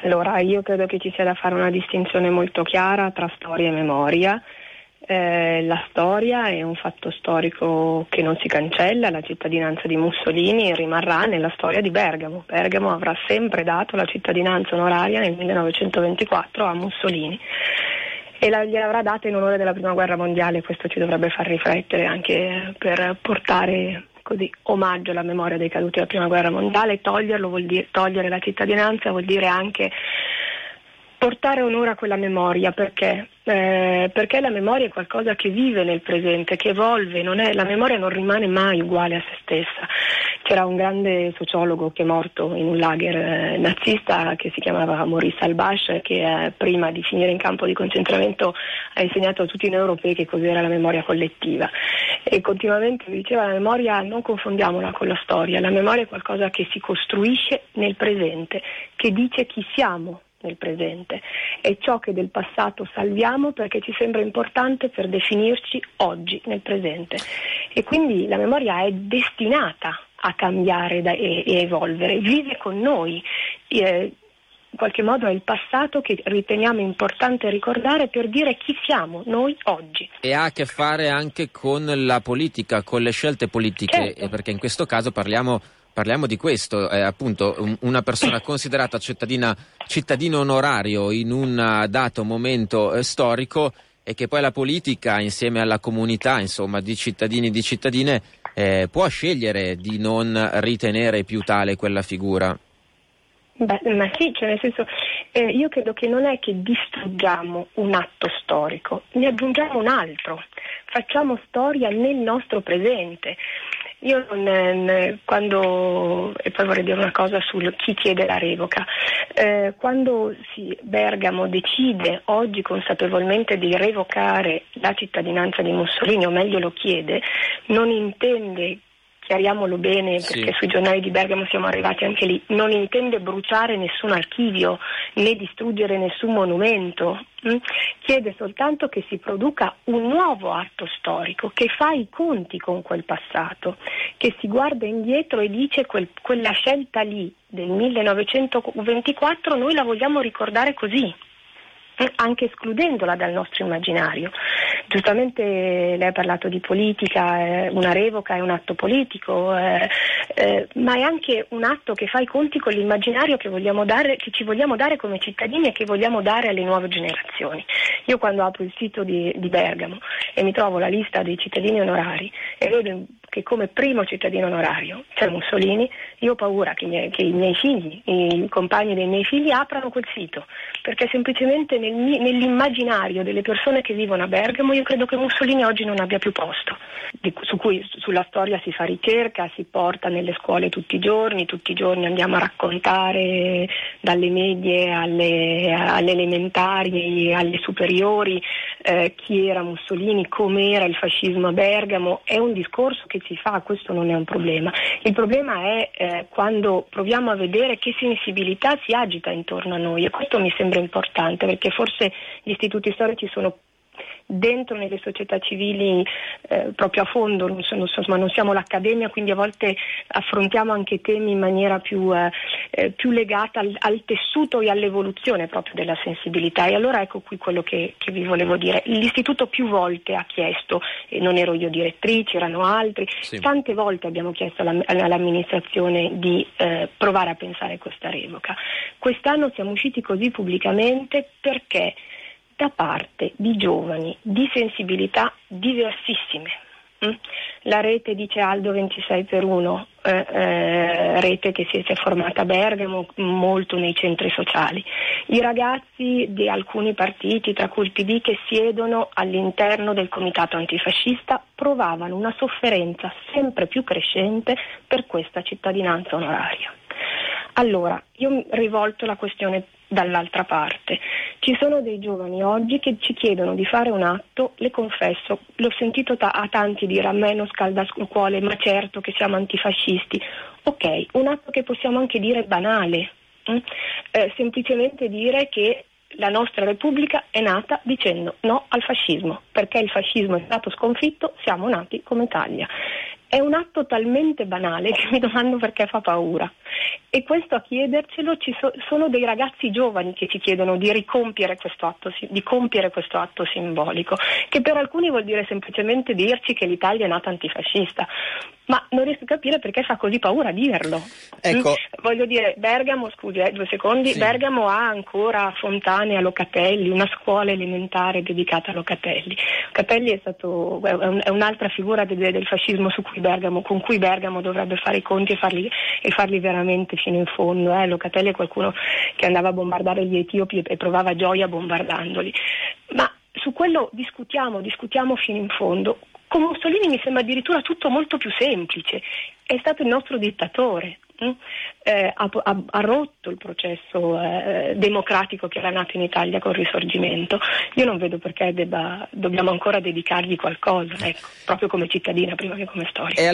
Allora, io credo che ci sia da fare una distinzione molto chiara tra storia e memoria. La storia è un fatto storico che non si cancella, la cittadinanza di Mussolini rimarrà nella storia di Bergamo. Bergamo avrà sempre dato la cittadinanza onoraria nel 1924 a Mussolini e gliel'avrà data in onore della Prima Guerra Mondiale. Questo ci dovrebbe far riflettere anche per portare così omaggio alla memoria dei caduti della Prima Guerra Mondiale. Toglierlo vuol dire togliere la cittadinanza, vuol dire anche portare onore a quella memoria. Perché la memoria è qualcosa che vive nel presente, che evolve, la memoria non rimane mai uguale a se stessa. C'era un grande sociologo che è morto in un lager nazista che si chiamava Maurice Halbach, che prima di finire in campo di concentramento ha insegnato a tutti noi europei che cos'era la memoria collettiva, e continuamente diceva: la memoria non confondiamola con la storia, la memoria è qualcosa che si costruisce nel presente, che dice chi siamo nel presente, è ciò che del passato salviamo perché ci sembra importante per definirci oggi nel presente, e quindi la memoria è destinata a cambiare e evolvere, vive con noi. In qualche modo è il passato che riteniamo importante ricordare per dire chi siamo noi oggi. E ha a che fare anche con la politica, con le scelte politiche, certo. Perché in questo caso parliamo di questo, appunto una persona considerata cittadino onorario in un dato momento storico, e che poi la politica insieme alla comunità, insomma, di cittadini e di cittadine può scegliere di non ritenere più tale quella figura. Beh, ma sì, cioè nel senso, io credo che non è che distruggiamo un atto storico, ne aggiungiamo un altro, facciamo storia nel nostro presente. Io quando, e poi vorrei dire una cosa su chi chiede la revoca, quando Bergamo decide oggi consapevolmente di revocare la cittadinanza di Mussolini, o meglio lo chiede, non intende, chiariamolo bene perché sui giornali di Bergamo siamo arrivati anche lì, non intende bruciare nessun archivio né distruggere nessun monumento, chiede soltanto che si produca un nuovo atto storico che fa i conti con quel passato, che si guarda indietro e dice quella scelta lì del 1924 noi la vogliamo ricordare così, anche escludendola dal nostro immaginario. Giustamente lei ha parlato di politica, una revoca è un atto politico, ma è anche un atto che fa i conti con l'immaginario che vogliamo dare, che ci vogliamo dare come cittadini e che vogliamo dare alle nuove generazioni. Io quando apro il sito di Bergamo e mi trovo la lista dei cittadini onorari e vedo che come primo cittadino onorario c'è Mussolini, io ho paura che i miei figli, i compagni dei miei figli aprano quel sito, perché semplicemente nell'immaginario delle persone che vivono a Bergamo io credo che Mussolini oggi non abbia più posto, sulla storia si fa ricerca, si porta nelle scuole tutti i giorni andiamo a raccontare dalle medie alle elementari, alle superiori, chi era Mussolini, com'era il fascismo a Bergamo. È un discorso che si fa, questo non è un problema. Il problema è quando proviamo a vedere che sensibilità si agita intorno a noi, e questo mi sembra importante, perché forse gli istituti storici sono dentro nelle società civili proprio a fondo, non siamo l'accademia, quindi a volte affrontiamo anche temi in maniera più legata al tessuto e all'evoluzione proprio della sensibilità. E allora ecco qui quello che vi volevo dire. L'istituto più volte ha chiesto, e non ero io direttrice, erano altri, tante volte abbiamo chiesto all'amministrazione di provare a pensare a questa revoca. Quest'anno siamo usciti così pubblicamente perché da parte di giovani di sensibilità diversissime. La rete, dice Aldo 26x1, rete che si è formata a Bergamo, molto nei centri sociali. I ragazzi di alcuni partiti, tra cui il PD, che siedono all'interno del comitato antifascista, provavano una sofferenza sempre più crescente per questa cittadinanza onoraria. Allora, io rivolto la questione dall'altra parte. Ci sono dei giovani oggi che ci chiedono di fare un atto, le confesso, l'ho sentito a tanti dire: a me non scalda il cuore, ma certo che siamo antifascisti. Ok, un atto che possiamo anche dire banale, semplicemente dire che la nostra Repubblica è nata dicendo no al fascismo, perché il fascismo è stato sconfitto, siamo nati come Italia. È un atto talmente banale che mi domando perché fa paura. E questo, a chiedercelo, sono dei ragazzi giovani che ci chiedono di compiere questo atto simbolico, che per alcuni vuol dire semplicemente dirci che l'Italia è nata antifascista, ma non riesco a capire perché fa così paura dirlo. Ecco. Voglio dire, Bergamo, scusi, 2 secondi, sì. Bergamo ha ancora fontane a Locatelli, una scuola elementare dedicata a Locatelli. Locatelli è un'altra figura del fascismo con cui Bergamo dovrebbe fare i conti e farli veramente fino in fondo. Locatelli è qualcuno che andava a bombardare gli etiopi e provava gioia bombardandoli. Ma su quello discutiamo fino in fondo. Con Mussolini mi sembra addirittura tutto molto più semplice. È stato il nostro dittatore. Ha rotto il processo democratico che era nato in Italia col Risorgimento. Io non vedo perché dobbiamo ancora dedicargli qualcosa, proprio come cittadina prima che come storica.